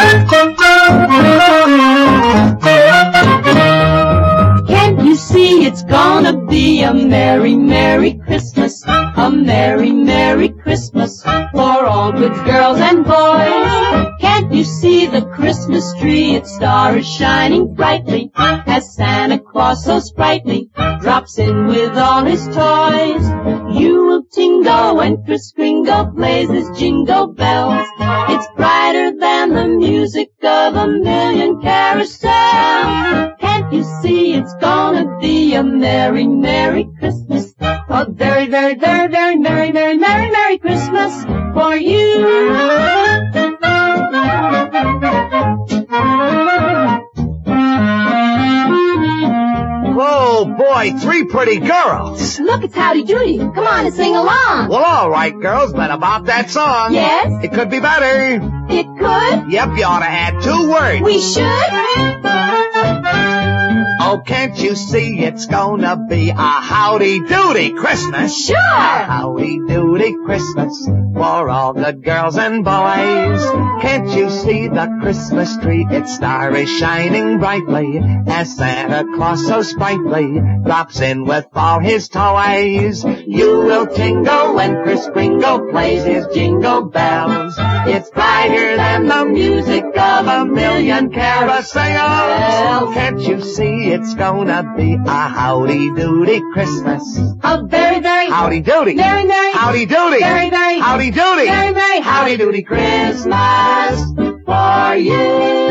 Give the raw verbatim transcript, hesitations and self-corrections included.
Can't you see it's gonna be a merry, merry Christmas? A merry, merry Christmas for all good girls and boys. Can't you see the Christmas tree? Its star is shining brightly as Santa Claus so sprightly drops in with all his toys. You will tingle when Kris Kringle plays his jingle bells. It's brighter than the music of a million carousels. Can't you see it's gonna be a merry, merry Christmas? A very, very, very, very merry, merry, merry, merry Christmas for you. Oh, boy, three pretty girls. Look, it's Howdy Doody. Come on and sing along. Well, all right, girls, but about that song. Yes? It could be better. It could? Yep, you ought to add two words. We should? Oh, can't you see it's gonna be a howdy-doody Christmas? Sure! A howdy-doody Christmas for all good girls and boys. Can't you see the Christmas tree? Its star is shining brightly as Santa Claus so sprightly drops in with all his toys. You will tingle when Kris Kringle plays his jingle bells. It's brighter than the music of a million carousels. Can't you see it's gonna be a howdy-doody Christmas? A very, very howdy-doody, very, very howdy-doody, very, very howdy-doody, very, very howdy-doody Christmas for you.